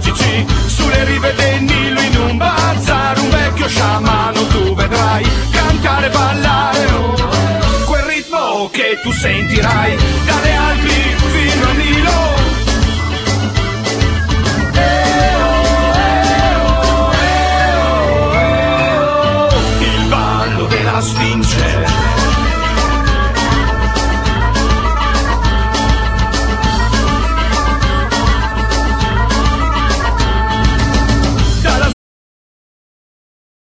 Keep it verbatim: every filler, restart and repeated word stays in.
magici, sulle rive del Nilo in un bazar, un vecchio sciamano tu vedrai cantare e ballare, oh, quel ritmo che tu sentirai dalle Alpi